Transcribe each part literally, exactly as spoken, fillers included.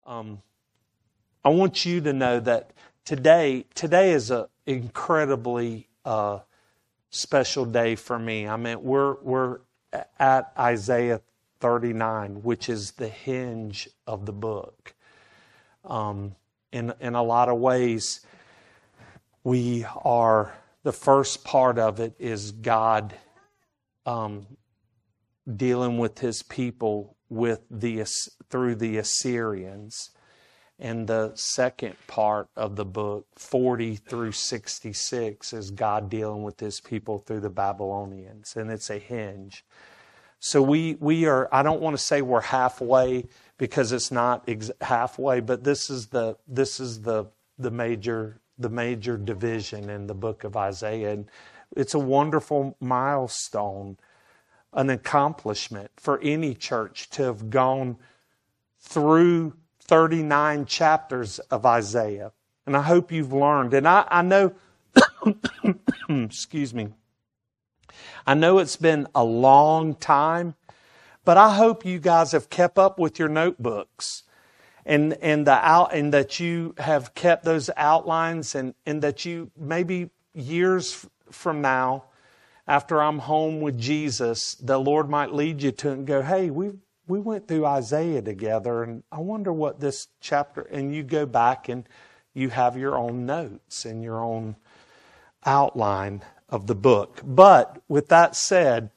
Um, I want you to know that today, today is an incredibly uh, special day for me. I mean, we're we're at Isaiah thirty-nine, which is the hinge of the book. Um, in in a lot of ways, we are the first part of it is God um, dealing with His people with the through the Assyrians. And the second part of the book, forty through sixty-six, is God dealing with His people through the Babylonians. And it's a hinge. So we we are, I don't want to say we're halfway because it's not ex- halfway, but this is the this is the the major the major division in the book of Isaiah. And it's a wonderful milestone, an accomplishment for any church to have gone through thirty-nine chapters of Isaiah. And I hope you've learned. And I, I know, excuse me, I know it's been a long time, but I hope you guys have kept up with your notebooks and, and, the out, and that you have kept those outlines and, and that you maybe years from now, after I'm home with Jesus, the Lord might lead you to it and go, hey, we we went through Isaiah together, and I wonder what this chapter, and you go back and you have your own notes and your own outline of the book. But with that said,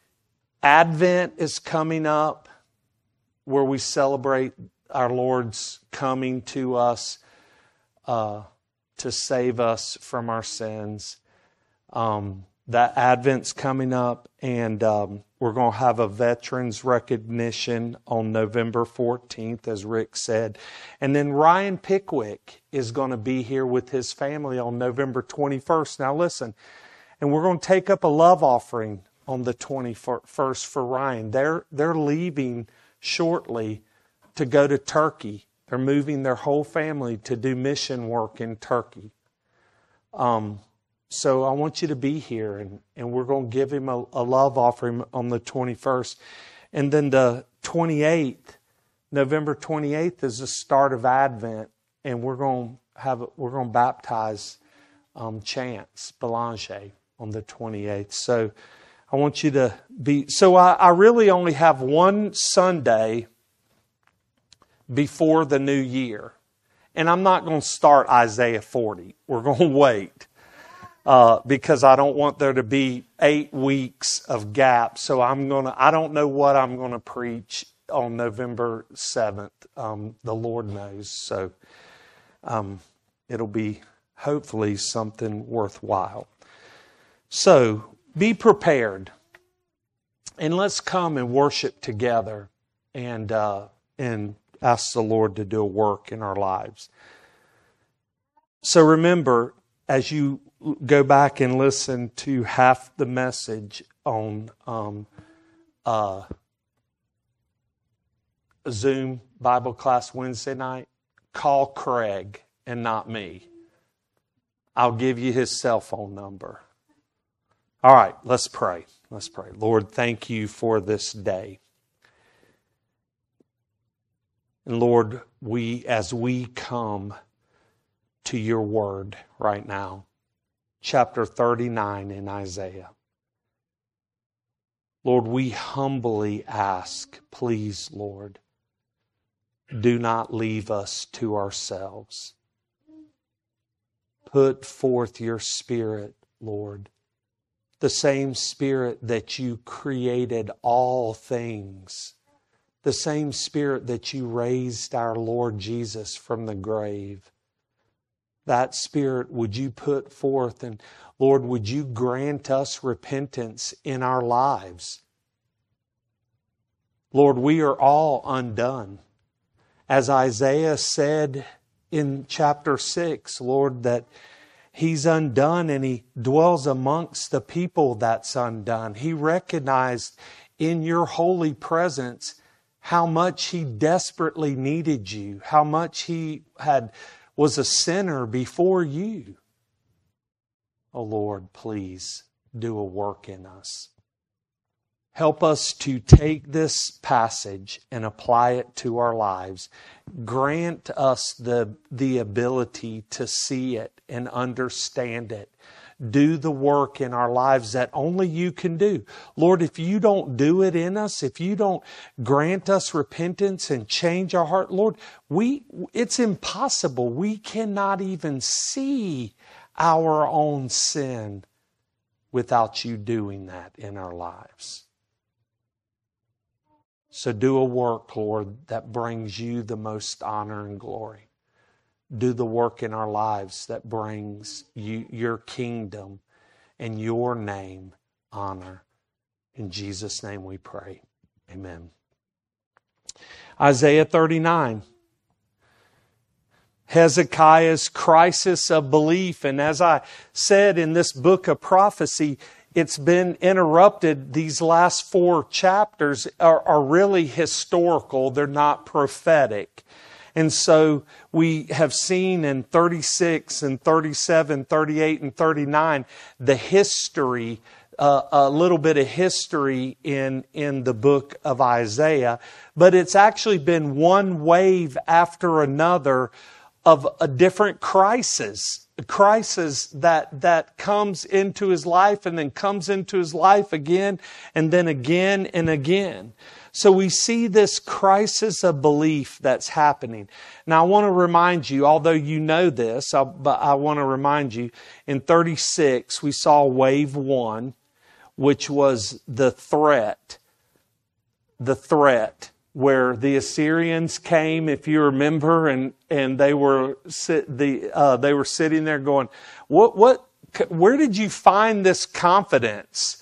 Advent is coming up, where we celebrate our Lord's coming to us uh, to save us from our sins. Um, that Advent's coming up, and um, we're going to have a veterans recognition on November fourteenth, as Rick said. And then Ryan Pickwick is going to be here with his family on November twenty-first. Now listen, and we're going to take up a love offering on the twenty-first for Ryan. They're, they're leaving shortly to go to Turkey. They're moving their whole family to do mission work in Turkey. Um, So I want you to be here, and, and we're going to give him a, a love offering on the twenty-first. And then the twenty-eighth, November twenty-eighth, is the start of Advent, and we're going to have we're going to baptize um, Chance Belanger on the twenty-eighth. So I want you to be. So I, I really only have one Sunday before the new year, and I'm not going to start Isaiah forty. We're going to wait. Uh, because I don't want there to be eight weeks of gap. So I'm going to, I don't know what I'm going to preach on November seventh. Um, the Lord knows. So um, it'll be hopefully something worthwhile. So be prepared. And let's come and worship together and, uh, and ask the Lord to do a work in our lives. So remember, as you go back and listen to half the message on um, uh, Zoom Bible class Wednesday night, call Craig and not me. I'll give you his cell phone number. All right, let's pray. Let's pray. Lord, thank you for this day. And Lord, we as we come to your word right now, chapter thirty-nine in Isaiah. Lord, we humbly ask, please, Lord, do not leave us to ourselves. Put forth your Spirit, Lord, the same Spirit that you created all things, the same Spirit that you raised our Lord Jesus from the grave. That Spirit would you put forth, and Lord, would you grant us repentance in our lives? Lord, we are all undone. As Isaiah said in chapter six, Lord, that he's undone and he dwells amongst the people that's undone. He recognized in your holy presence how much he desperately needed you, how much he had was a sinner before you. Oh Lord, please do a work in us. Help us to take this passage and apply it to our lives. Grant us the, the ability to see it and understand it. Do the work in our lives that only you can do. Lord, if you don't do it in us, if you don't grant us repentance and change our heart, Lord, we it's impossible. We cannot even see our own sin without you doing that in our lives. So do a work, Lord, that brings you the most honor and glory. Do the work in our lives that brings you, your kingdom and your name honor. In Jesus' name we pray. Amen. Isaiah thirty-nine. Hezekiah's crisis of belief. And as I said in this book of prophecy, it's been interrupted. These last four chapters are, are really historical. They're not prophetic. And so we have seen in thirty-six and thirty-seven, thirty-eight and thirty-nine, the history, uh, a little bit of history in, in the book of Isaiah. But it's actually been one wave after another of a different crisis. A crisis that, that comes into his life and then comes into his life again and then again and again. So we see this crisis of belief that's happening. Now I want to remind you, although you know this, I, but I want to remind you, in thirty-six we saw wave one, which was the threat. The threat. Where the Assyrians came, if you remember, and, and they were sit, the uh, they were sitting there going, "What what? Where did you find this confidence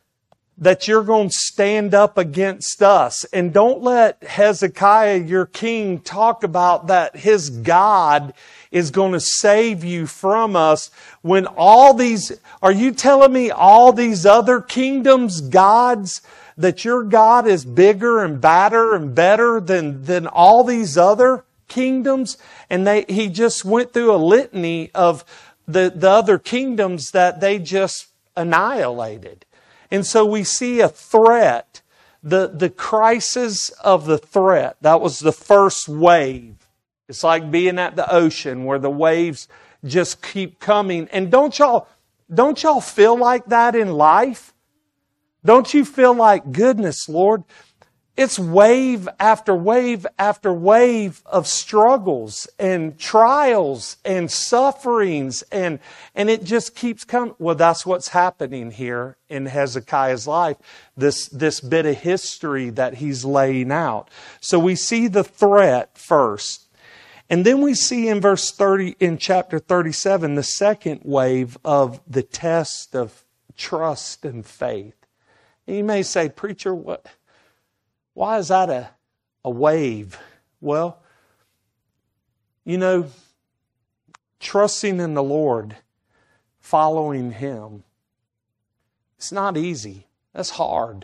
that you're going to stand up against us?" And don't let Hezekiah, your king, talk about that his God is going to save you from us. When all these, are you telling me all these other kingdoms, gods? That your God is bigger and badder and better than, than all these other kingdoms? And they, he just went through a litany of the, the other kingdoms that they just annihilated. And so we see a threat, the, the crisis of the threat. That was the first wave. It's like being at the ocean where the waves just keep coming. And don't y'all, don't y'all feel like that in life? Don't you feel like, goodness, Lord, it's wave after wave after wave of struggles and trials and sufferings, and, and it just keeps coming. Well, that's what's happening here in Hezekiah's life, this, this bit of history that he's laying out. So we see the threat first. And then we see in verse thirty, in chapter thirty-seven, the second wave of the test of trust and faith. And you may say, preacher, what, why is that a, a wave? Well, you know, trusting in the Lord, following Him, it's not easy. That's hard.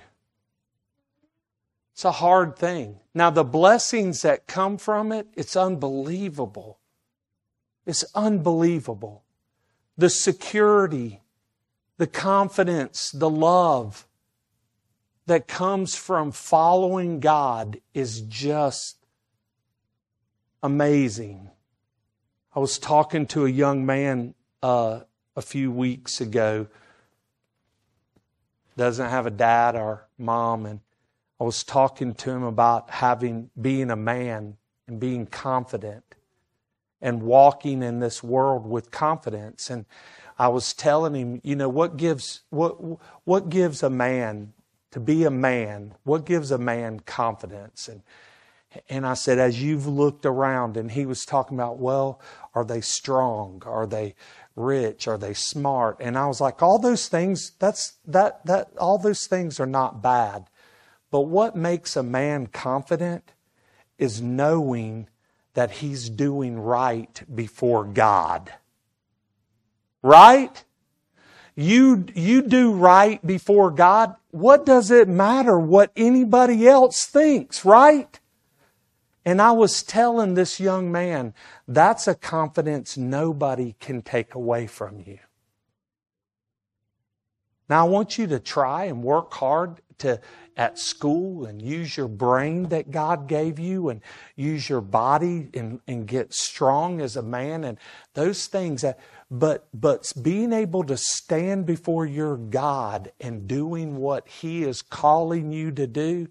It's a hard thing. Now, the blessings that come from it, it's unbelievable. It's unbelievable. The security, the confidence, the love that comes from following God is just amazing. I was talking to a young man uh, a few weeks ago. Doesn't have a dad or mom, and I was talking to him about having being a man and being confident and walking in this world with confidence. And I was telling him, you know, what gives what what gives a man to be a man, what gives a man confidence? And and I said, as you've looked around, and he was talking about, well, are they strong? Are they rich? Are they smart? And I was like, all those things, that's that that all those things are not bad. But what makes a man confident is knowing that he's doing right before God. Right? You, you do right before God. What does it matter what anybody else thinks, right? And I was telling this young man, that's a confidence nobody can take away from you. Now I want you to try and work hard to at school and use your brain that God gave you and use your body and, and get strong as a man and those things. That, but, but being able to stand before your God and doing what He is calling you to do,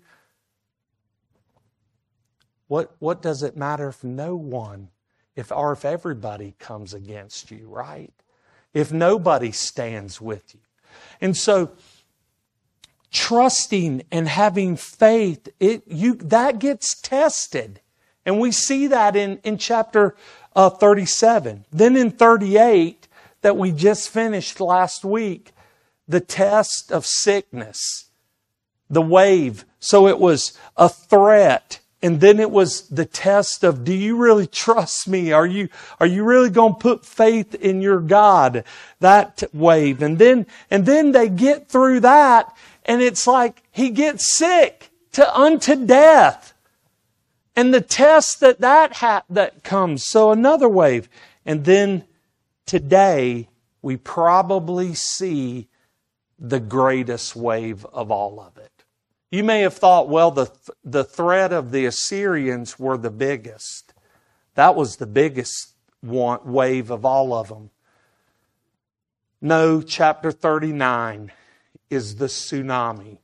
what, what does it matter if no one, if or if everybody comes against you, right? If nobody stands with you. And so, trusting and having faith, it you that gets tested. And we see that in, in chapter uh, thirty-seven. Then in thirty-eight, that we just finished last week, the test of sickness, the wave. So it was a threat. And then it was the test of, do you really trust me? Are you, are you really going to put faith in your God? That wave. And then, and then they get through that and it's like he gets sick to unto death. And the test that that ha- that comes. So another wave. And then today we probably see the greatest wave of all of it. You may have thought, well, the, the threat of the Assyrians were the biggest. That was the biggest one, wave of all of them. No, chapter thirty-nine is the tsunami.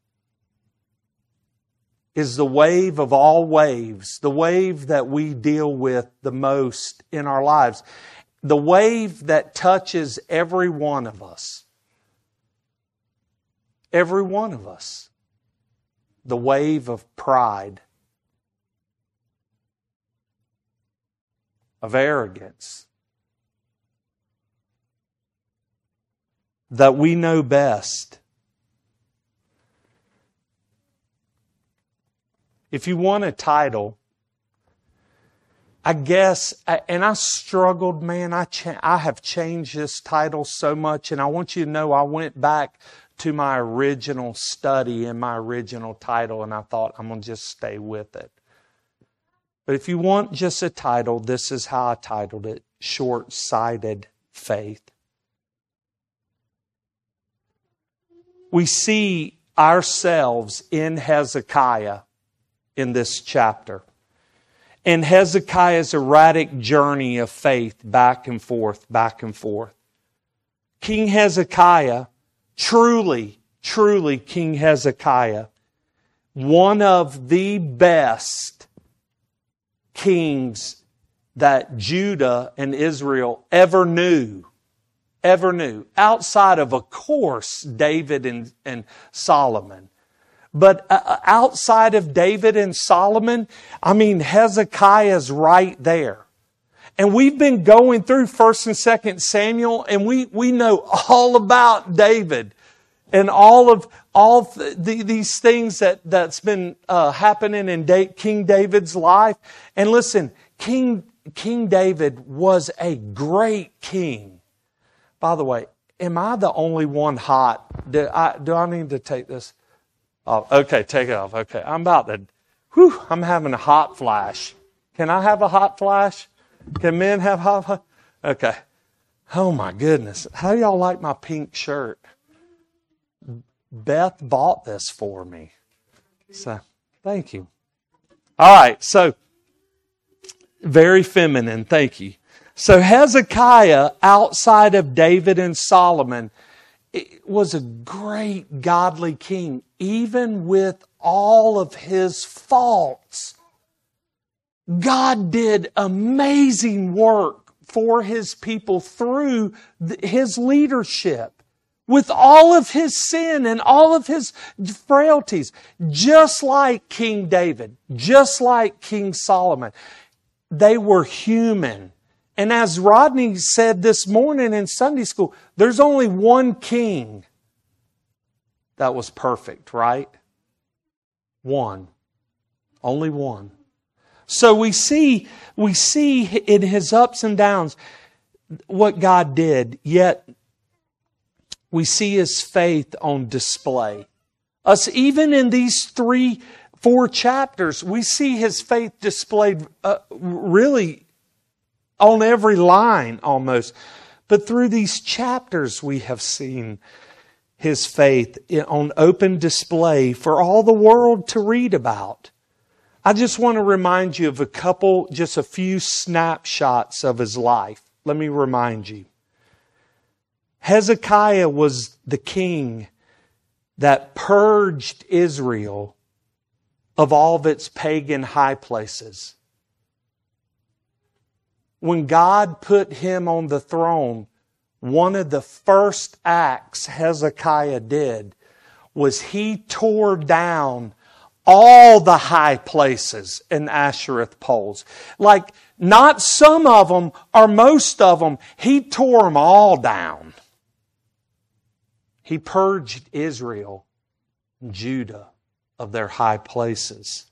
Is the wave of all waves. The wave that we deal with the most in our lives. The wave that touches every one of us. Every one of us. The wave of pride, of arrogance, that we know best. If you want a title, I guess, and I struggled, man, I cha- I have changed this title so much, and I want you to know I went back to my original study and my original title, and I thought, I'm going to just stay with it. But if you want just a title, this is how I titled it, Short-Sighted Faith. We see ourselves in Hezekiah in this chapter. And Hezekiah's erratic journey of faith back and forth, back and forth. King Hezekiah, Truly, truly, King Hezekiah, one of the best kings that Judah and Israel ever knew, ever knew, outside of, of course, David and, and Solomon. But uh, outside of David and Solomon, I mean, Hezekiah's right there. And we've been going through First and Second Samuel, and we, we know all about David and all of all the, these things that that's been uh, happening in da- King David's life. And listen, King King David was a great king. By the way, am I the only one hot? Do I, do I need to take this off? Okay, take it off. Okay, I'm about to. Whew, I'm having a hot flash. Can I have a hot flash? Can men have hot flash? Okay. Oh my goodness. How do y'all like my pink shirt? Beth bought this for me. So, thank you. All right, so, very feminine, thank you. So Hezekiah, outside of David and Solomon, was a great godly king, even with all of his faults. God did amazing work for His people through His leadership. With all of his sin and all of his frailties. Just like King David. Just like King Solomon. They were human. And as Rodney said this morning in Sunday school, there's only one king that was perfect, right? One. Only one. So we see, we see in his ups and downs what God did, yet we see His faith on display. Us, even in these three, four chapters, we see His faith displayed uh, really on every line almost. But through these chapters we have seen his faith on open display for all the world to read about. I just want to remind you of a couple, just a few snapshots of his life. Let me remind you. Hezekiah was the king that purged Israel of all of its pagan high places. When God put him on the throne, one of the first acts Hezekiah did was he tore down all the high places and Ashereth poles. Like, not some of them or most of them. He tore them all down. He purged Israel and Judah of their high places.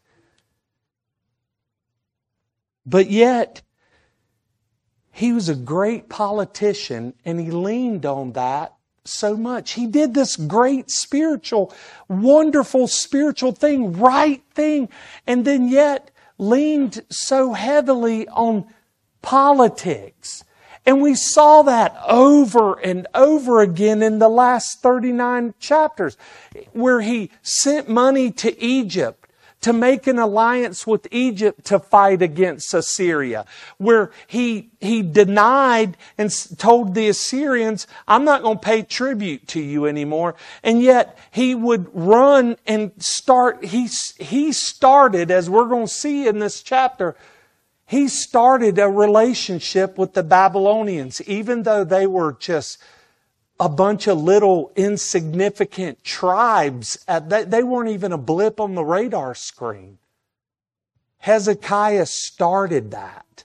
But yet, he was a great politician and he leaned on that so much. He did this great spiritual, wonderful spiritual thing, right thing, and then yet leaned so heavily on politics. And we saw that over and over again in the last thirty-nine chapters, where he sent money to Egypt to make an alliance with Egypt to fight against Assyria, where he he denied and told the Assyrians, I'm not going to pay tribute to you anymore. And yet he would run and start, he, he started, as we're going to see in this chapter, he started a relationship with the Babylonians, even though they were just a bunch of little insignificant tribes. They weren't even a blip on the radar screen. Hezekiah started that.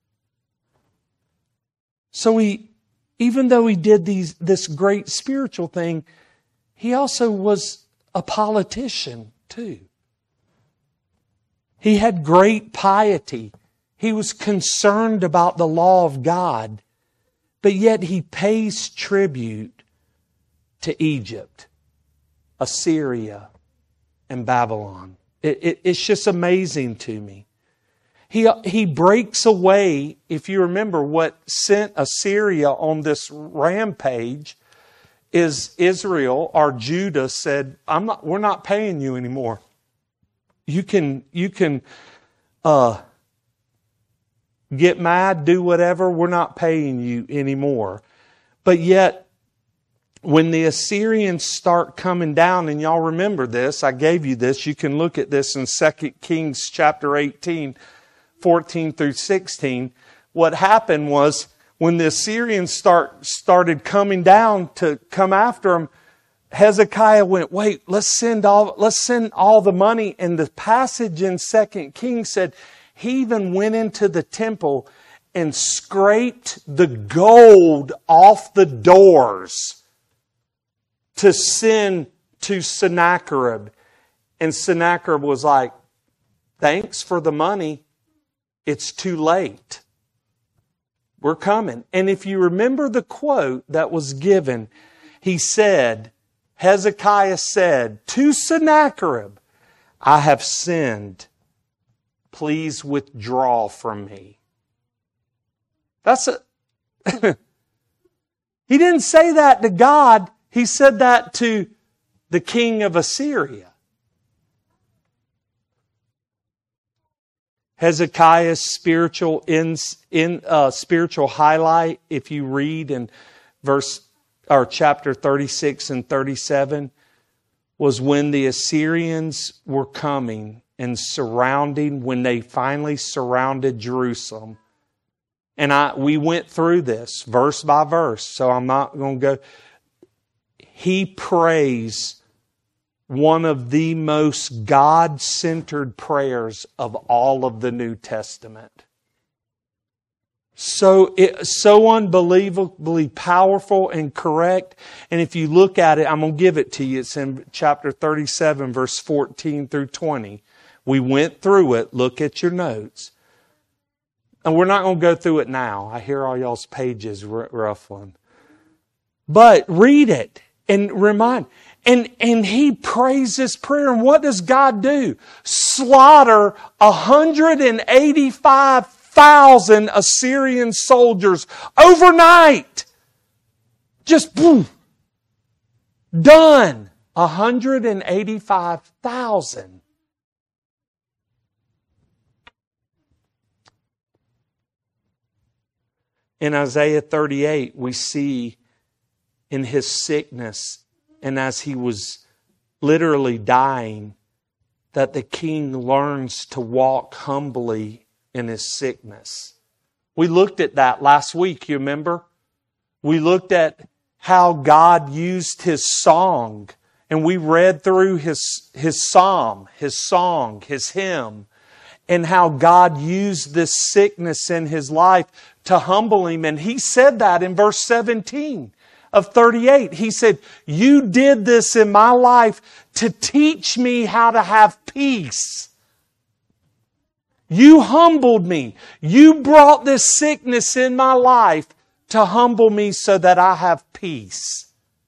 So he, even though he did these, this great spiritual thing, he also was a politician too. He had great piety. He was concerned about the law of God. But yet he pays tribute to Egypt, Assyria, and Babylon. It, it, it's just amazing to me. He, he breaks away, if you remember, what sent Assyria on this rampage is Israel or Judah said, "I'm not. We're not paying you anymore. You can, you can, uh, get mad, do whatever. We're not paying you anymore." But yet, when the Assyrians start coming down, and y'all remember this, I gave you this. You can look at this in Second Kings chapter eighteen, fourteen through sixteen. What happened was, when the Assyrians start started coming down to come after them, Hezekiah went, wait, let's send all, let's send all the money. And the passage in Second Kings said, he even went into the temple and scraped the gold off the doors to send to Sennacherib. And Sennacherib was like, thanks for the money. It's too late. We're coming. And if you remember the quote that was given, he said, Hezekiah said to Sennacherib, I have sinned. Please withdraw from me. That's a... He didn't say that to God. He said that to the king of Assyria. Hezekiah's spiritual in, in uh, spiritual highlight, if you read in verse or chapter thirty-six and thirty-seven, was when the Assyrians were coming and surrounding, when they finally surrounded Jerusalem. And I we went through this verse by verse, so I'm not going to go. He prays one of the most God-centered prayers of all of the New Testament. So, it, so unbelievably powerful and correct. And if you look at it, I'm going to give it to you. It's in chapter thirty-seven, verse fourteen through twenty. We went through it. Look at your notes. And we're not going to go through it now. I hear all y'all's pages r- ruffling. But read it and remind. And, and he prays this prayer. And what does God do? Slaughter one hundred eighty-five thousand Assyrian soldiers overnight. Just boom. Done. one hundred eighty-five thousand. In Isaiah thirty-eight, we see in His sickness and as He was literally dying, that the king learns to walk humbly in his sickness. We looked at that last week, you remember? We looked at how God used His song, and we read through His, His psalm, His song, His hymn, and how God used this sickness in His life to humble Him. And He said that in verse seventeen of thirty-eight. He said, you did this in my life to teach me how to have peace. You humbled me. You brought this sickness in my life to humble me so that I have peace.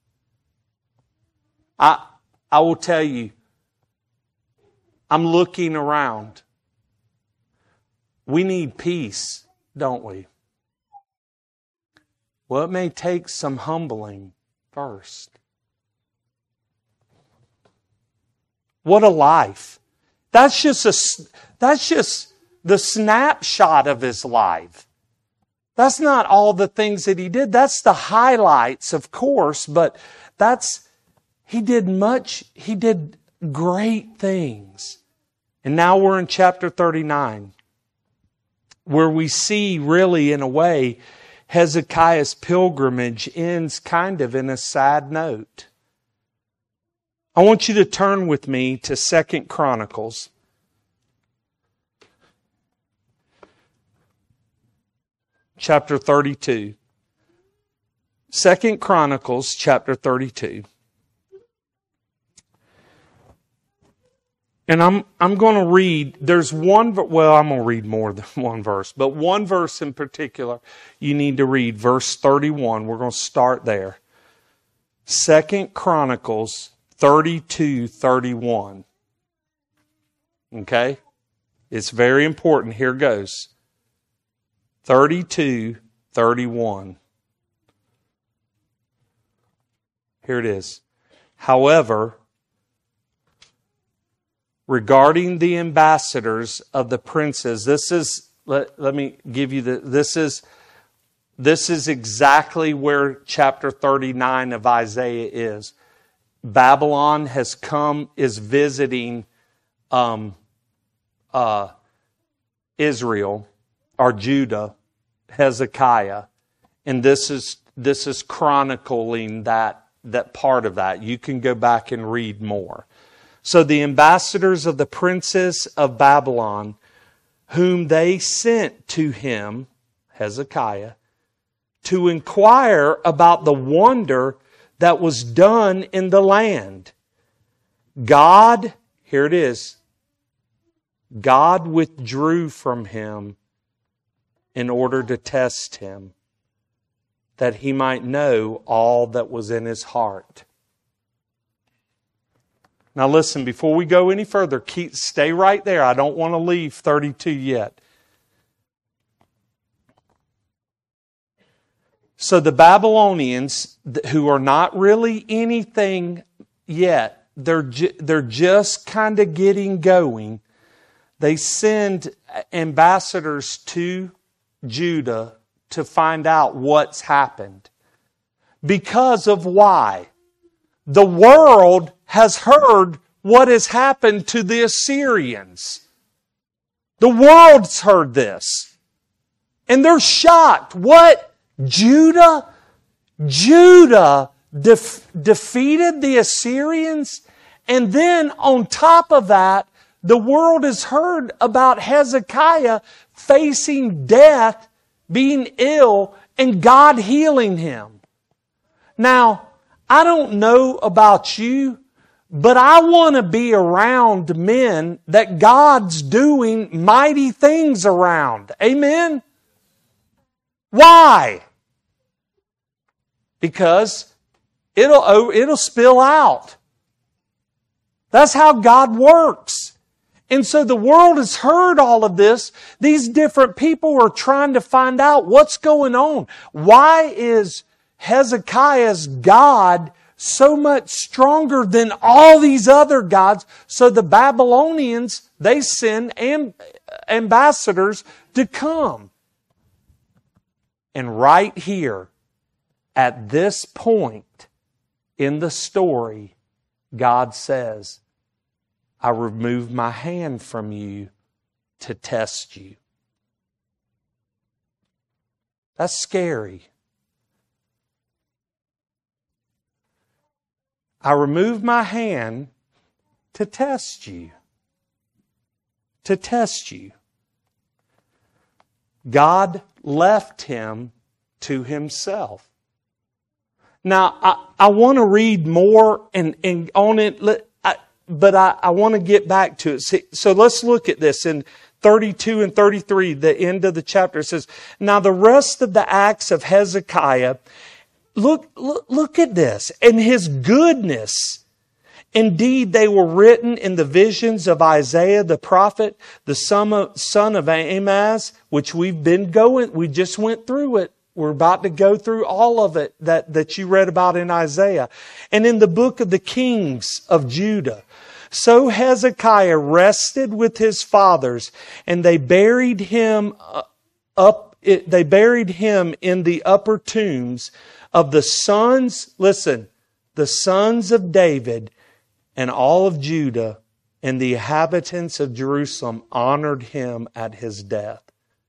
I, I will tell you, I'm looking around. We need peace, don't we? Well, it may take some humbling first. What a life. That's just a, that's just the snapshot of his life. That's not all the things that he did. That's the highlights, of course, but that's, he did much, he did great things. And now we're in chapter thirty-nine, where we see really, in a way, Hezekiah's pilgrimage ends kind of in a sad note. I want you to turn with me to Second Chronicles. Chapter thirty-two. Second Chronicles chapter thirty-two. And I'm I'm going to read, there's one, well, I'm going to read more than one verse, but one verse in particular you need to read, verse thirty-one. We're going to start there. Second Chronicles thirty-two thirty-one. Okay? It's very important. Here goes. thirty-two thirty-one. Here it is. However, regarding the ambassadors of the princes, this is, let, let me give you the, this is, this is exactly where chapter thirty-nine of Isaiah is. Babylon has come, is visiting um, uh, Israel, or Judah, Hezekiah, and this is this is chronicling that that part of that. You can go back and read more. So the ambassadors of the princes of Babylon, whom they sent to him, Hezekiah, to inquire about the wonder that was done in the land. God, here it is, God withdrew from him in order to test him, that he might know all that was in his heart. Now listen, before we go any further, keep, stay right there. I don't want to leave thirty-two yet. So the Babylonians, who are not really anything yet, they're, ju- they're just kind of getting going. They send ambassadors to Judah to find out what's happened. Because of why? The world has heard what has happened to the Assyrians. The world's heard this. And they're shocked. What? Judah? Judah def- defeated the Assyrians? And then on top of that, the world has heard about Hezekiah facing death, being ill, and God healing him. Now, I don't know about you, but I want to be around men that God's doing mighty things around. Amen? Why? Because it'll, it'll spill out. That's how God works. And so the world has heard all of this. These different people are trying to find out what's going on. Why is Hezekiah's God so much stronger than all these other gods. So the Babylonians, they send amb- ambassadors to come. And right here, at this point in the story, God says, I remove my hand from you to test you. That's scary. I remove my hand to test you. To test you. God left him to himself. Now, I, I want to read more and, and on it, I, but I, I want to get back to it. See, so let's look at this. In thirty-two and thirty-three, the end of the chapter, it says, now the rest of the acts of Hezekiah, look, look, look at this, and his goodness. Indeed, they were written in the visions of Isaiah the prophet, the son of, son of Amoz, which we've been going, we just went through it. We're about to go through all of it that, that you read about in Isaiah. And in the book of the kings of Judah. So Hezekiah rested with his fathers, and they buried him up, they buried him in the upper tombs of the sons, listen, the sons of David, and all of Judah, and the inhabitants of Jerusalem honored him at his death.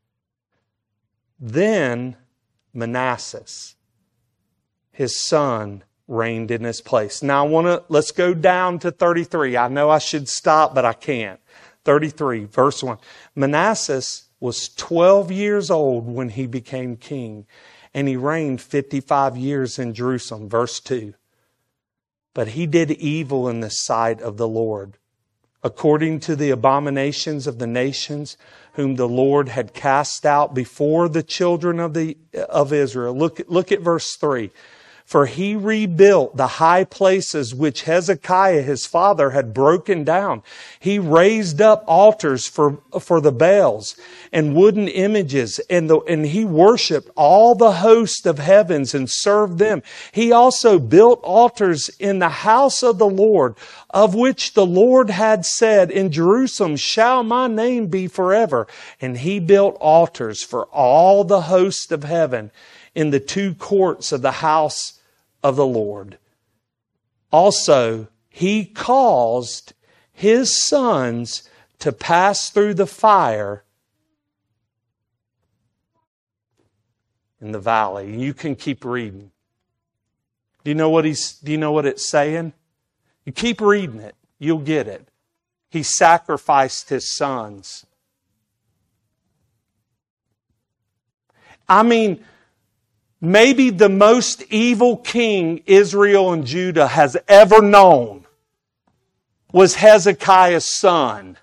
Then Manasseh, his son, reigned in his place. Now I want to, let's go down to thirty-three. I know I should stop, but I can't. thirty-three, verse one. Manasseh was twelve years old when he became king, and he reigned fifty-five years in Jerusalem. Verse two. But he did evil in the sight of the Lord, according to the abominations of the nations whom the Lord had cast out before the children of the of Israel. Look, look at verse three. For he rebuilt the high places which Hezekiah his father had broken down. He raised up altars for, for the Baals and wooden images, and, the, and he worshipped all the host of heavens and served them. He also built altars in the house of the Lord, of which the Lord had said, in Jerusalem shall my name be forever. And he built altars for all the host of heaven in the two courts of the house of the Lord. Also, he caused his sons to pass through the fire in the valley. You can keep reading. Do you know what he's, do you know what it's saying? You keep reading it. You'll get it. He sacrificed his sons. I mean, maybe the most evil king Israel and Judah has ever known was Hezekiah's son.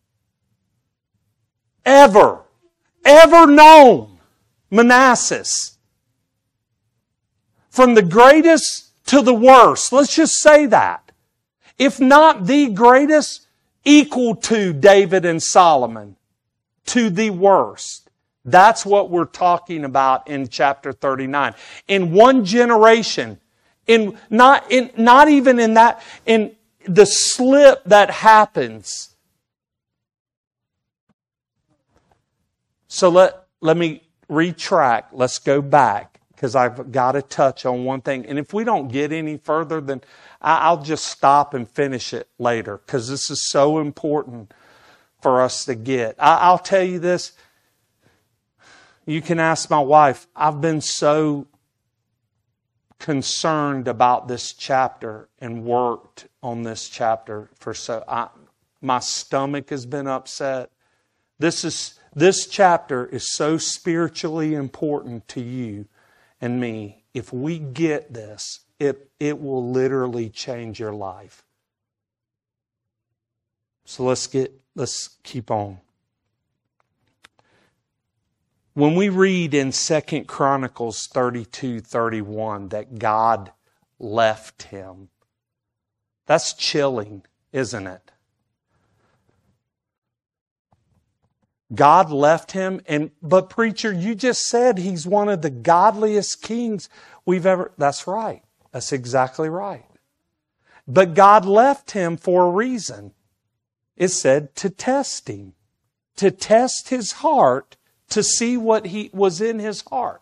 Ever. Ever known. Manasseh. From the greatest to the worst. Let's just say that. If not the greatest, equal to David and Solomon. To the worst. That's what we're talking about in chapter thirty-nine. In one generation, in not in not even in that, in the slip that happens. So let let me retract. Let's go back, because I've got to touch on one thing. And if we don't get any further, then I'll just stop and finish it later, because this is so important for us to get. I'll tell you this. You can ask my wife. I've been so concerned about this chapter and worked on this chapter for so... I, my stomach has been upset. This is this chapter is so spiritually important to you and me. If we get this, it, it will literally change your life. So let's get let's keep on. When we read in Second Chronicles thirty-two thirty-one that God left him, that's chilling, isn't it? God left him, and but preacher, you just said he's one of the godliest kings we've ever... That's right. That's exactly right. But God left him for a reason. It said to test him, to test his heart, to see what he was in his heart.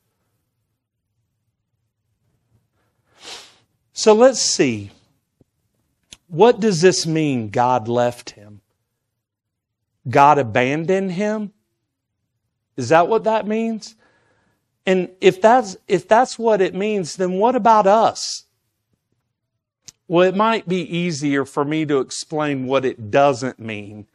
So let's see. What does this mean, God left him? God abandoned him? Is that what that means? And if that's, if that's what it means, then what about us? Well, it might be easier for me to explain what it doesn't mean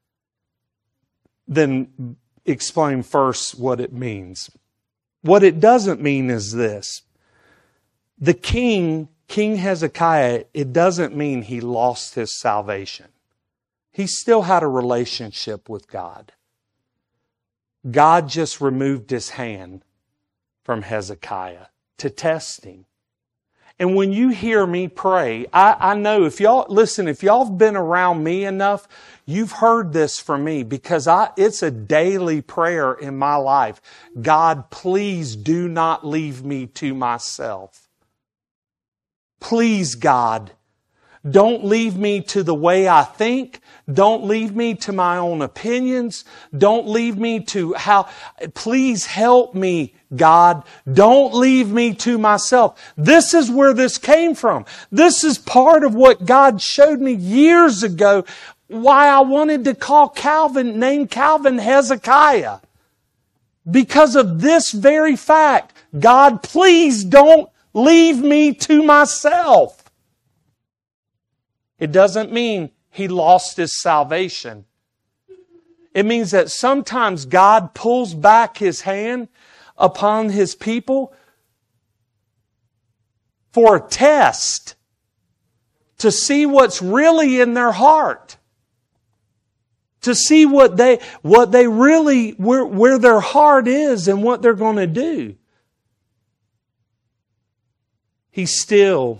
than explain first what it means. What it doesn't mean is this. The king, King Hezekiah, it doesn't mean he lost his salvation. He still had a relationship with God. God just removed his hand from Hezekiah to test him. And when you hear me pray, I, I know if y'all, listen, if y'all have been around me enough, you've heard this from me because I, it's a daily prayer in my life. God, please do not leave me to myself. Please, God, don't leave me to the way I think. Don't leave me to my own opinions. Don't leave me to how, please help me, God. Don't leave me to myself. This is where this came from. This is part of what God showed me years ago, why I wanted to call Calvin, name Calvin Hezekiah. Because of this very fact. God, please don't leave me to myself. It doesn't mean he lost his salvation. It means that sometimes God pulls back his hand upon his people for a test to see what's really in their heart. To see what they, what they really, where, where their heart is and what they're going to do. He still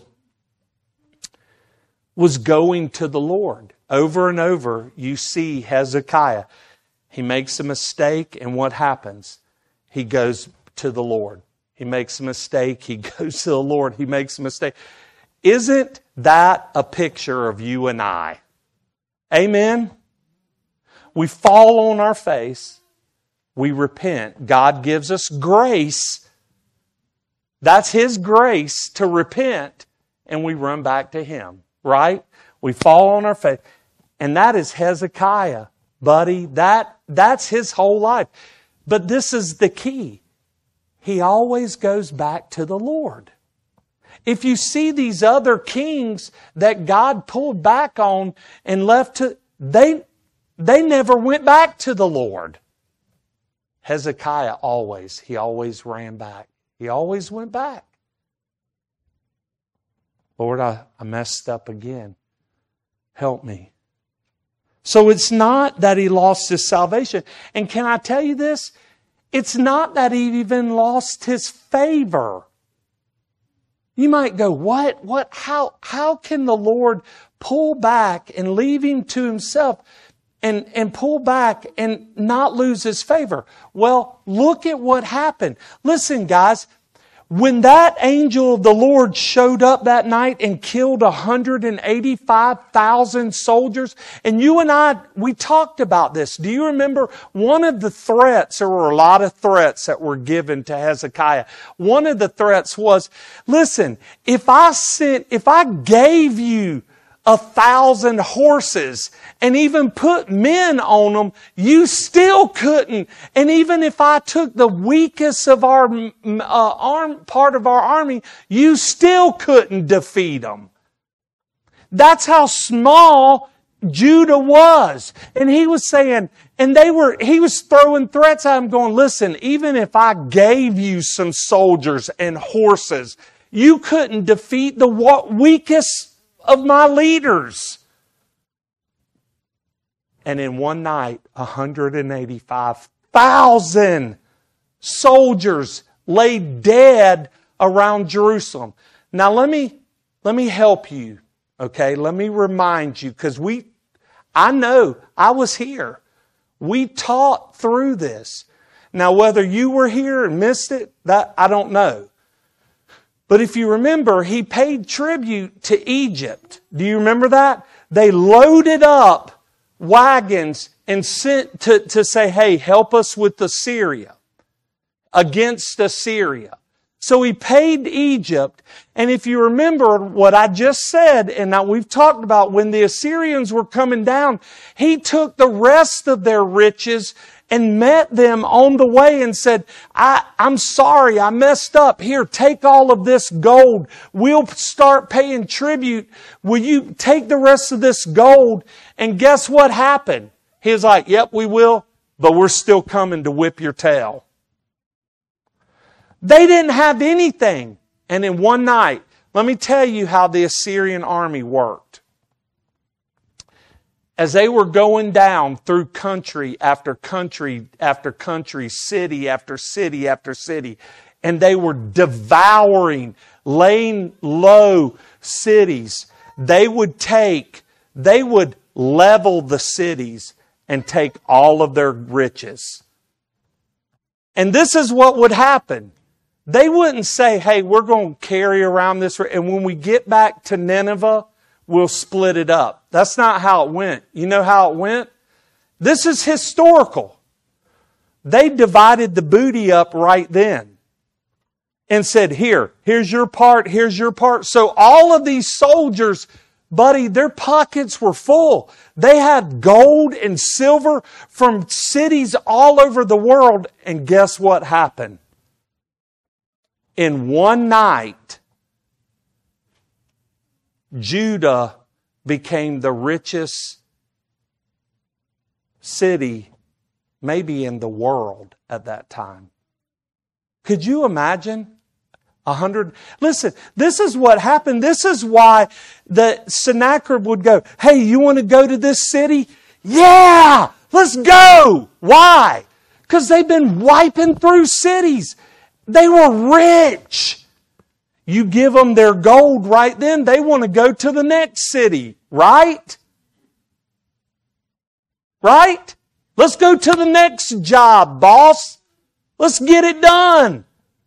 was going to the Lord. Over and over, you see Hezekiah. He makes a mistake, and what happens? He goes to the Lord. He makes a mistake, he goes to the Lord. He makes a mistake. Isn't that a picture of you and I? Amen? We fall on our face. We repent. God gives us grace. That's His grace to repent, and we run back to Him. Right? We fall on our face. And that is Hezekiah, buddy. That, that's his whole life. But this is the key. He always goes back to the Lord. If you see these other kings that God pulled back on and left to, they, they never went back to the Lord. Hezekiah always, he always ran back. He always went back. Lord, I, I messed up again. Help me. So it's not that he lost his salvation. And can I tell you this? It's not that he even lost his favor. You might go, what? What? How, how can the Lord pull back and leave him to himself and, and pull back and not lose his favor? Well, look at what happened. Listen, guys. When that angel of the Lord showed up that night and killed one hundred eighty-five thousand soldiers, and you and I, we talked about this. Do you remember one of the threats? There were a lot of threats that were given to Hezekiah. One of the threats was, listen, if I sent, if I gave you a thousand horses and even put men on them, you still couldn't. And even if I took the weakest of our uh, arm, part of our army, you still couldn't defeat them. That's how small Judah was. And he was saying, and they were, he was throwing threats at them going, listen, even if I gave you some soldiers and horses, you couldn't defeat the weakest of my leaders. And in one night, one hundred eighty-five thousand soldiers lay dead around Jerusalem. Now let me, let me help you. Okay, let me remind you, because we, I know, I was here. We taught through this. Now whether you were here and missed it, that I don't know. But if you remember, he paid tribute to Egypt. Do you remember that? They loaded up wagons and sent to, to say, hey, help us with Assyria, against Assyria. So he paid Egypt. And if you remember what I just said, and now we've talked about when the Assyrians were coming down, he took the rest of their riches and met them on the way and said, I, I'm sorry, I messed up. Here, take all of this gold. We'll start paying tribute. Will you take the rest of this gold? And guess what happened? He was like, yep, we will, but we're still coming to whip your tail. They didn't have anything. And in one night, let me tell you how the Assyrian army worked. As they were going down through country after country after country, city after city after city, and they were devouring, laying low cities, they would take, they would level the cities and take all of their riches. And this is what would happen. They wouldn't say, hey, we're going to carry around this, and when we get back to Nineveh, we'll split it up. That's not how it went. You know how it went? This is historical. They divided the booty up right then and said, here, here's your part, here's your part. So all of these soldiers, buddy, their pockets were full. They had gold and silver from cities all over the world. And guess what happened? In one night, Judah became the richest city maybe in the world at that time. Could you imagine? A hundred. Listen, this is what happened. This is why the Sennacherib would go, hey, you want to go to this city? Yeah, let's go. Why? Because they've been wiping through cities. They were rich. You give them their gold right then, they want to go to the next city, right? Right? Let's go to the next job, boss. Let's get it done.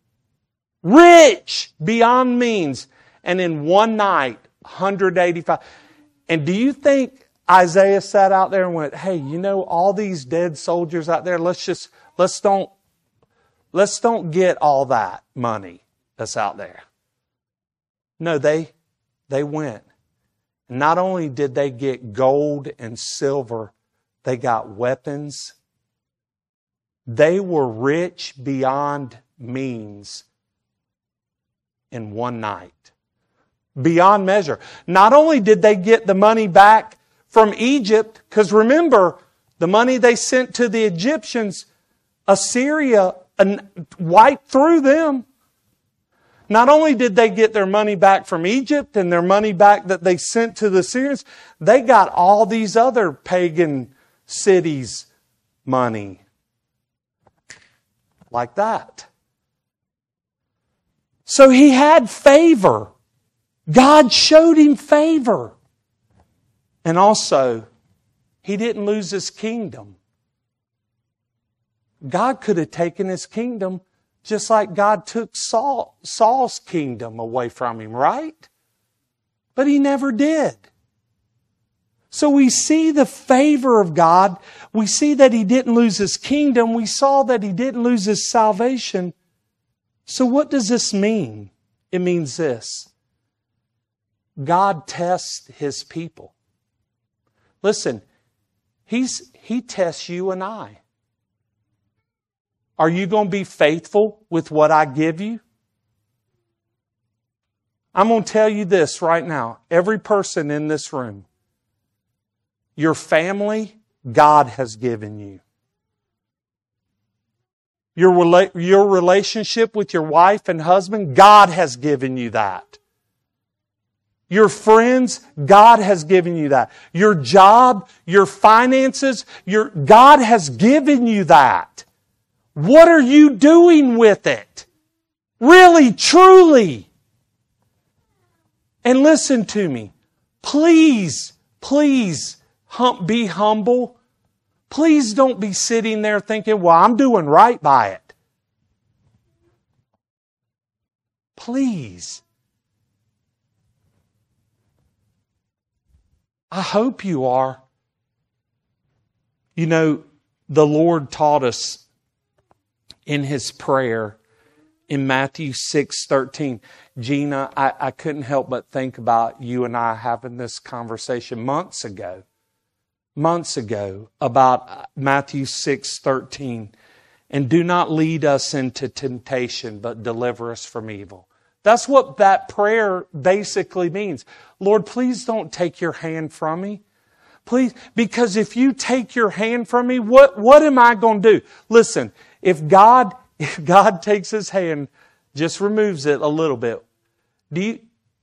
Rich beyond means. And in one night, one hundred eighty-five. And do you think Isaiah sat out there and went, hey, you know, all these dead soldiers out there, let's just, let's don't, let's don't get all that money that's out there. No, they, they went. Not only did they get gold and silver, they got weapons. They were rich beyond means in one night. Beyond measure. Not only did they get the money back from Egypt, because remember, the money they sent to the Egyptians, Assyria wiped through them. Not only did they get their money back from Egypt and their money back that they sent to the Syrians, they got all these other pagan cities' money. Like that. So he had favor. God showed him favor. And also, he didn't lose his kingdom. God could have taken his kingdom just like God took Saul, Saul's kingdom away from him, right? But he never did. So we see the favor of God. We see that he didn't lose his kingdom. We saw that he didn't lose his salvation. So what does this mean? It means this. God tests his people. Listen, he's, he tests you and I. Are you going to be faithful with what I give you? I'm going to tell you this right now. Every person in this room, your family, God has given you. Your, rela- your relationship with your wife and husband, God has given you that. Your friends, God has given you that. Your job, your finances, your, God has given you that. What are you doing with it? Really, truly. And listen to me. Please, please hum- be humble. Please don't be sitting there thinking, well, I'm doing right by it. Please. I hope you are. You know, the Lord taught us in His prayer in Matthew six thirteen. Gina, I, I couldn't help but think about you and I having this conversation months ago. Months ago about Matthew six thirteen. And do not lead us into temptation, but deliver us from evil. That's what that prayer basically means. Lord, please don't take your hand from me. Please, because if you take your hand from me, what, what am I going to do? Listen, if God, if God takes His hand, just removes it a little bit, do you,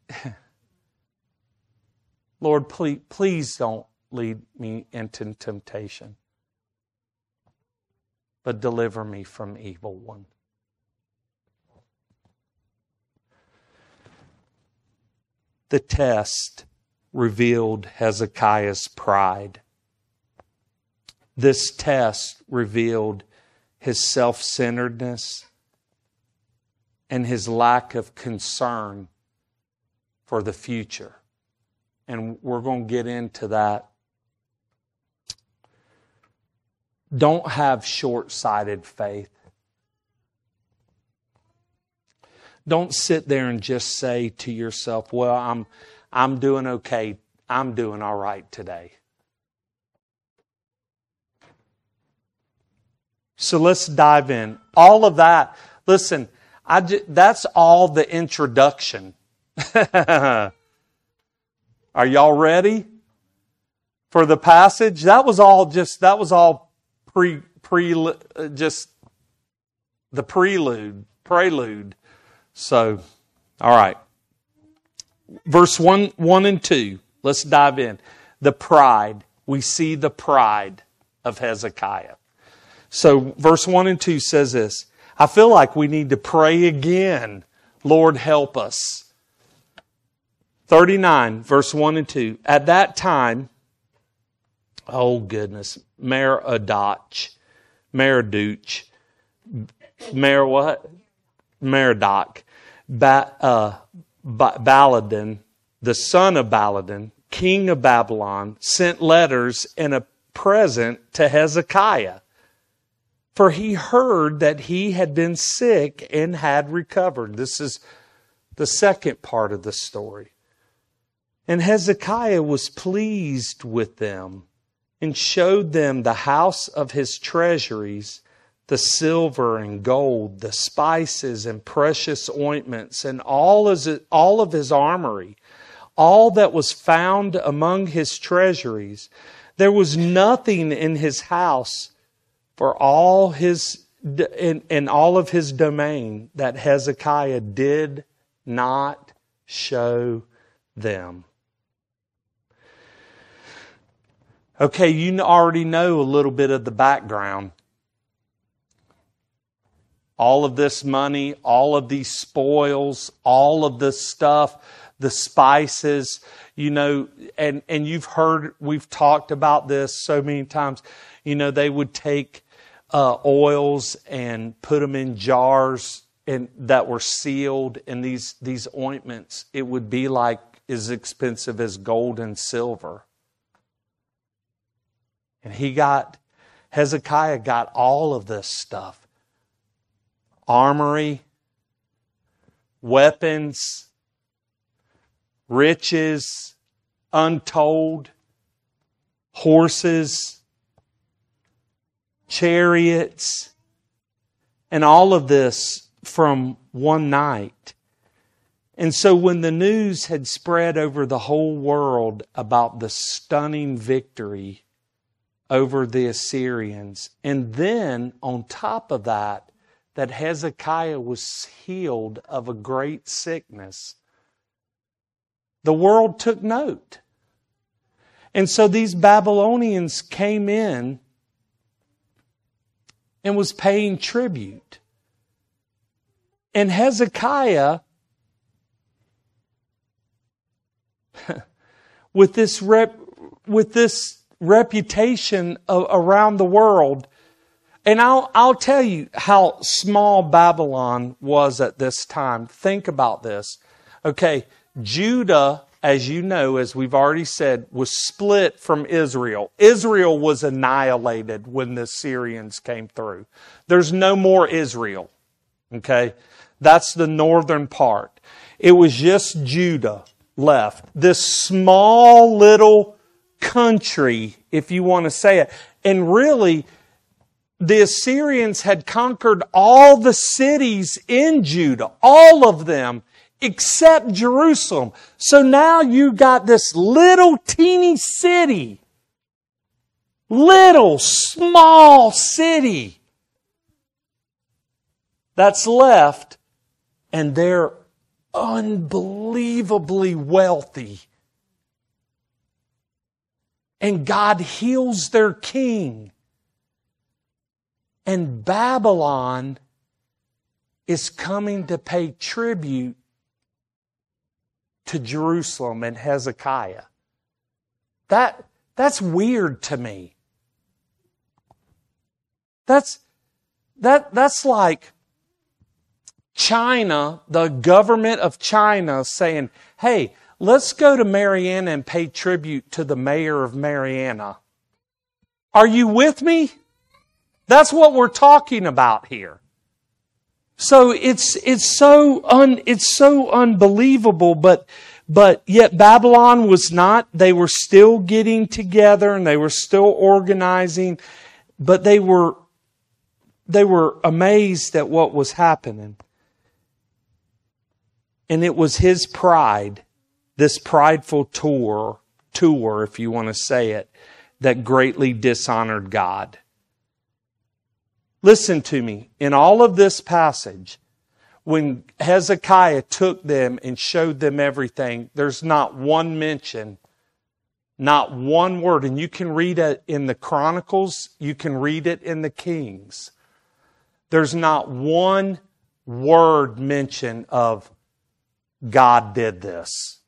Lord, please, please don't lead me into temptation, but deliver me from evil one. The test revealed Hezekiah's pride. This test revealed his self-centeredness and his lack of concern for the future. And we're going to get into that. Don't have short-sighted faith. Don't sit there and just say to yourself, well, I'm I'm doing okay. I'm doing all right today. So let's dive in. All of that, listen, I just, that's all the introduction. Are y'all ready for the passage? That was all just, that was all pre, pre, just the prelude, prelude. So, all right. Verse one, one and two. Let's dive in. The pride. We see the pride of Hezekiah. So, verse one and two says this. I feel like we need to pray again. Lord, help us. thirty-nine, verse one and two. At that time, oh goodness, Merodach, Merodach, Mer what? Merodach. Ba, uh, ba, Baladan, the son of Baladan, king of Babylon, sent letters and a present to Hezekiah. For he heard that he had been sick and had recovered. This is the second part of the story. And Hezekiah was pleased with them and showed them the house of his treasuries, the silver and gold, the spices and precious ointments, and all his, all of his armory, all that was found among his treasuries. There was nothing in his house for all his in, in all of his domain that Hezekiah did not show them. Okay, you already know a little bit of the background. All of this money, all of these spoils, all of this stuff, the spices, you know, and, and you've heard, we've talked about this so many times. You know, they would take uh, oils and put them in jars and that were sealed, and these, these ointments, it would be like as expensive as gold and silver. And he got, Hezekiah got all of this stuff. Armory, weapons, riches, untold, horses, chariots, and all of this from one night. And so when the news had spread over the whole world about the stunning victory over the Assyrians, and then on top of that, that Hezekiah was healed of a great sickness, the world took note. And so these Babylonians came in and was paying tribute. And Hezekiah, with this rep, with this reputation of, around the world, And I'll, I'll tell you how small Babylon was at this time. Think about this. Okay, Judah, as you know, as we've already said, was split from Israel. Israel was annihilated when the Syrians came through. There's no more Israel. Okay, that's the northern part. It was just Judah left. This small little country, if you want to say it. And really, the Assyrians had conquered all the cities in Judah, all of them, except Jerusalem. So now you got this little teeny city, little small city that's left, and they're unbelievably wealthy. And God heals their king. And Babylon is coming to pay tribute to Jerusalem and Hezekiah. That, that's weird to me. That's, that, that's like China, the government of China saying, hey, let's go to Mariana and pay tribute to the mayor of Mariana. Are you with me? That's what we're talking about here. So it's it's so un, it's so unbelievable, but but yet Babylon was not. They were still getting together and they were still organizing, but they were they were amazed at what was happening. And it was his pride, this prideful tour, tour, if you want to say it, that greatly dishonored God. Listen to me. In all of this passage, when Hezekiah took them and showed them everything, there's not one mention, not one word. And you can read it in the Chronicles, you can read it in the Kings. There's not one word mention of God did this.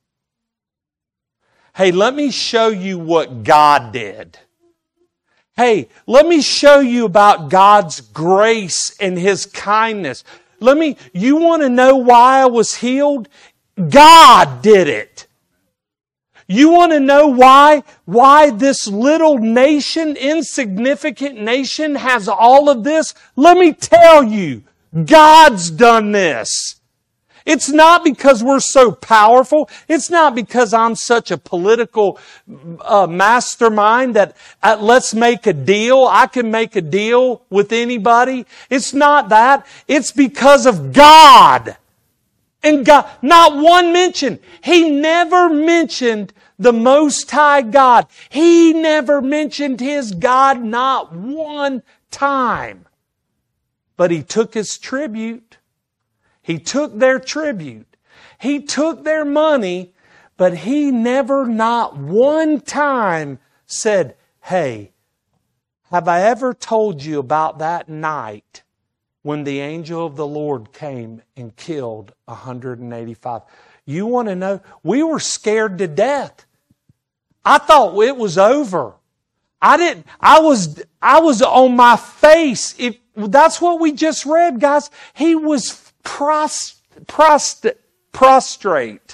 Hey, let me show you what God did. Hey, let me show you about God's grace and His kindness. Let me, you want to know why I was healed? God did it. You want to know why, why this little nation, insignificant nation has all of this? Let me tell you, God's done this. It's not because we're so powerful. It's not because I'm such a political uh, mastermind that uh, let's make a deal. I can make a deal with anybody. It's not that. It's because of God. And God, not one mention. He never mentioned the Most High God. He never mentioned His God, not one time. But He took His tribute. He took their tribute. He took their money, but He never, not one time, said, hey, have I ever told you about that night when the angel of the Lord came and killed one hundred eighty-five? You want to know? We were scared to death. I thought it was over. I didn't, I was, I was on my face. If that's what we just read, guys. He was Prost, prost, prostrate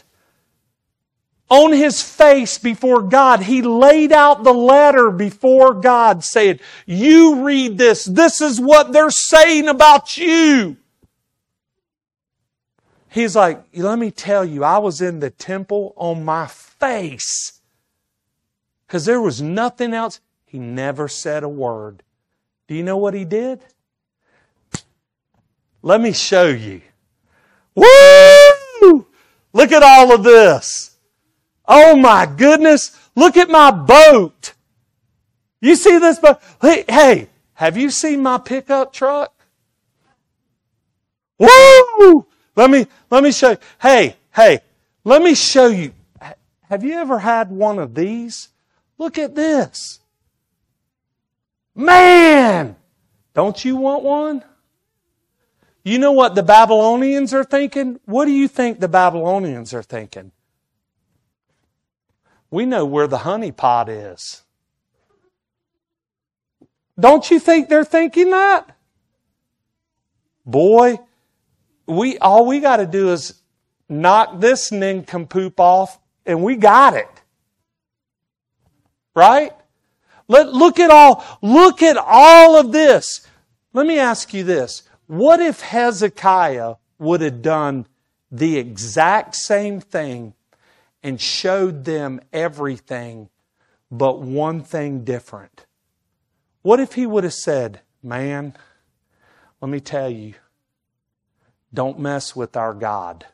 on his face before God. He laid out the letter before God saying, you read this. This is what they're saying about you. He's like, let me tell you, I was in the temple on my face because there was nothing else. He never said a word. Do you know what he did? Let me show you. Woo! Look at all of this. Oh my goodness. Look at my boat. You see this boat? Hey, hey, have you seen my pickup truck? Woo! Let me, let me show you. Hey, hey, let me show you. Have you ever had one of these? Look at this. Man! Don't you want one? You know what the Babylonians are thinking? What do you think the Babylonians are thinking? We know where the honey pot is. Don't you think they're thinking that? Boy, we all we got to do is knock this nincompoop off, and we got it. Right? Let look at all look at all of this. Let me ask you this. What if Hezekiah would have done the exact same thing and showed them everything but one thing different? What if he would have said, man, let me tell you, don't mess with our God.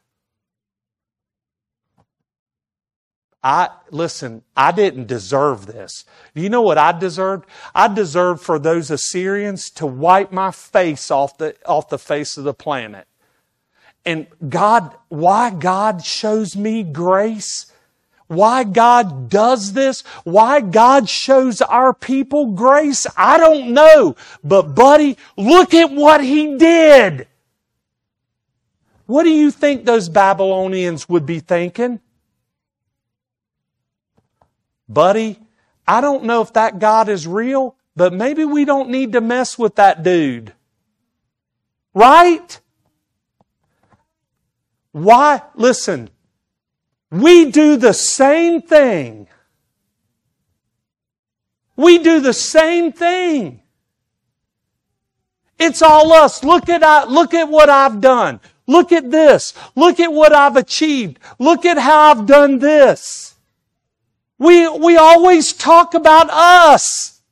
I, listen, I didn't deserve this. Do you know what I deserved? I deserved for those Assyrians to wipe my face off the, off the face of the planet. And God, why God shows me grace, why God does this, why God shows our people grace, I don't know. But buddy, look at what He did. What do you think those Babylonians would be thinking? Buddy, I don't know if that God is real, but maybe we don't need to mess with that dude. Right? Why? Listen, we do the same thing. We do the same thing. It's all us. Look at I, look at what I've done. Look at this. Look at what I've achieved. Look at how I've done this. We, we always talk about us.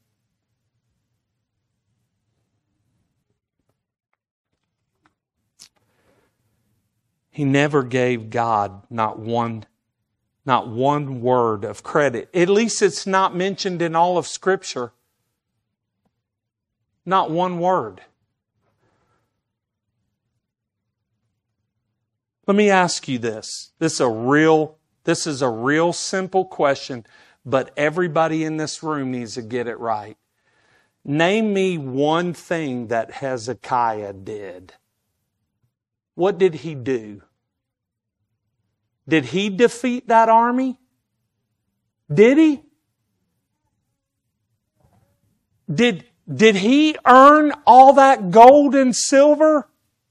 He never gave God not one, not one word of credit. At least it's not mentioned in all of Scripture. Not one word. Let me ask you this. This is a real This is a real simple question, but everybody in this room needs to get it right. Name me one thing that Hezekiah did. What did he do? Did he defeat that army? Did he? Did, did he earn all that gold and silver?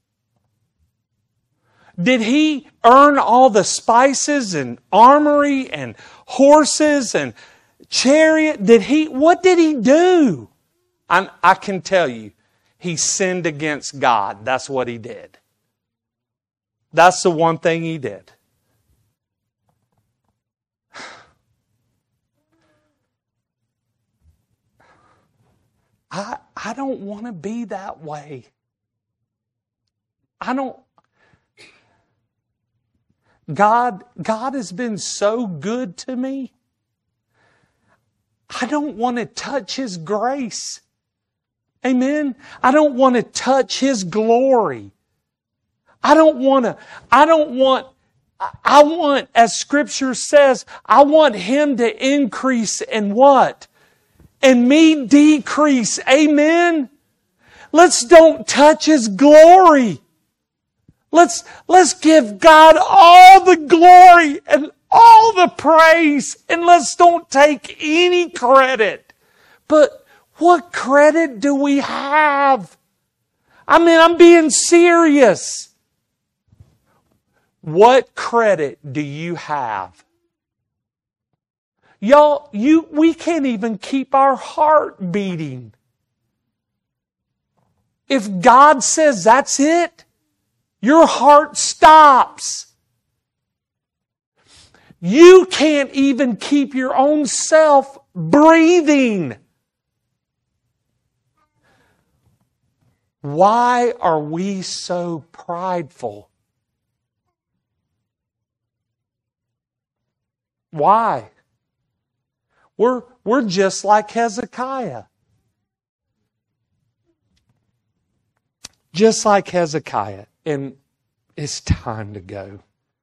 Did he earn all the spices and armory and horses and chariot? Did he, what did he do? I, I can tell you, he sinned against God. That's what he did. That's the one thing he did. I, I don't want to be that way. I don't, God, God has been so good to me. I don't want to touch His grace. Amen. I don't want to touch His glory. I don't want to, I don't want, I want, as Scripture says, I want Him to increase and what? And me decrease. Amen. Let's don't touch His glory. Let's, let's give God all the glory and all the praise, and let's don't take any credit. But what credit do we have? I mean, I'm being serious. What credit do you have? Y'all, you, we can't even keep our heart beating. If God says that's it, your heart stops. You can't even keep your own self breathing. Why are we so prideful? Why? We're, we're just like Hezekiah. Just like Hezekiah. And it's time to go.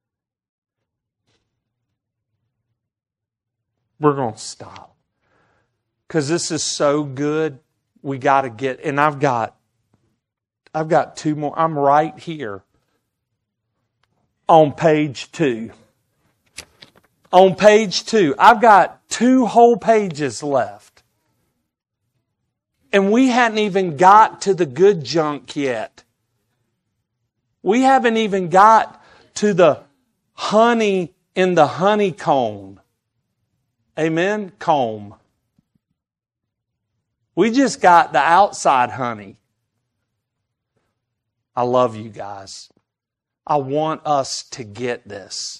We're going to stop. Because this is so good. We got to get, and I've got, I've got two more. I'm right here on page two. On page two. I've got two whole pages left. And we hadn't even got to the good junk yet. We haven't even got to the honey in the honeycomb. Amen? Comb. We just got the outside honey. I love you guys. I want us to get this.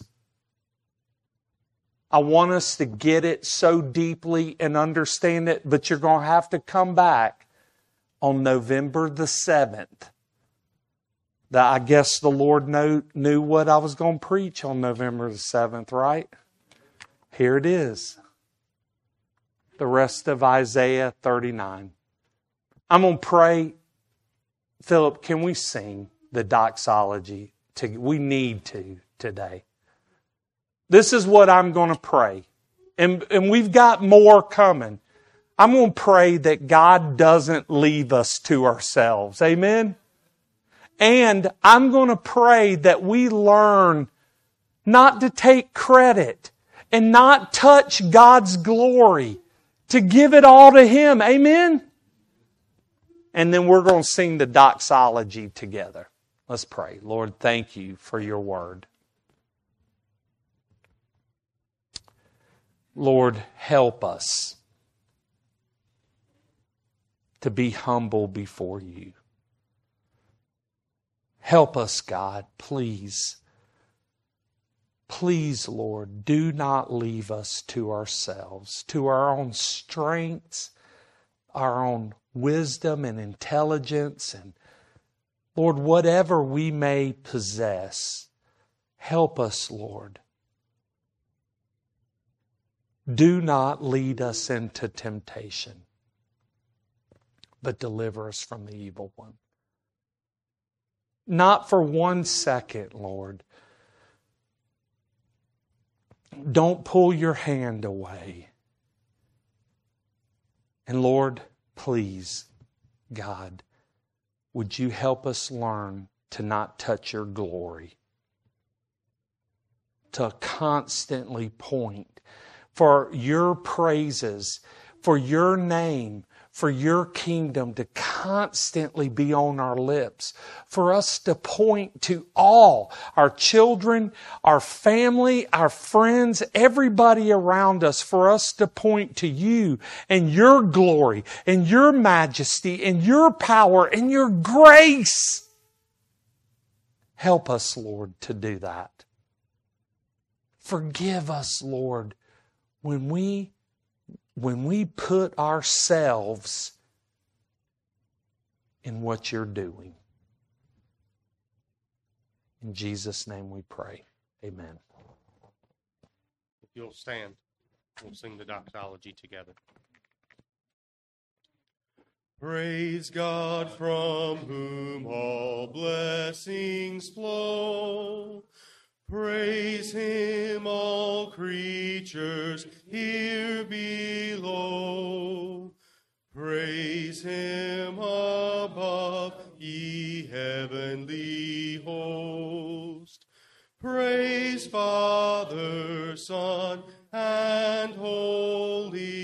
I want us to get it so deeply and understand it, but you're going to have to come back on November the seventh. That I guess the Lord know, knew what I was going to preach on November the seventh, right? Here it is. The rest of Isaiah thirty-nine. I'm going to pray. Philip, can we sing the doxology? To, we need to today. This is what I'm going to pray. And, and we've got more coming. I'm going to pray that God doesn't leave us to ourselves. Amen? And I'm going to pray that we learn not to take credit and not touch God's glory, to give it all to Him. Amen? And then we're going to sing the doxology together. Let's pray. Lord, thank you for your word. Lord, help us to be humble before you. Help us, God, please. Please, Lord, do not leave us to ourselves, to our own strengths, our own wisdom and intelligence, and Lord, whatever we may possess, help us, Lord. Do not lead us into temptation, but deliver us from the evil one. Not for one second, Lord. Don't pull your hand away. And Lord, please, God, would you help us learn to not touch your glory? To constantly point for your praises, for your name, for your kingdom to constantly be on our lips. For us to point to all, our children, our family, our friends, everybody around us, for us to point to you and your glory and your majesty and your power and your grace. Help us, Lord, to do that. Forgive us, Lord, when we When we put ourselves in what you're doing. In Jesus' name we pray. Amen. If you'll stand, we'll sing the doxology together. Praise God from whom all blessings flow. Praise Him, all creatures here below. Praise Him above, ye heavenly host. Praise Father, Son, and Holy